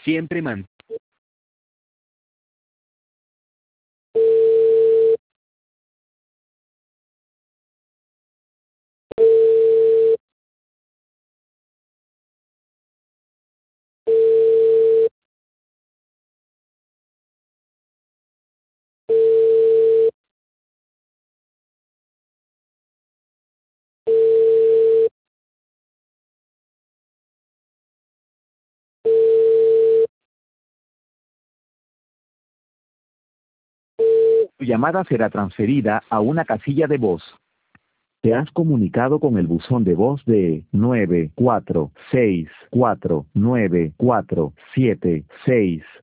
Siempre man. Tu llamada será transferida a una casilla de voz. Te has comunicado con el buzón de voz de 946494776.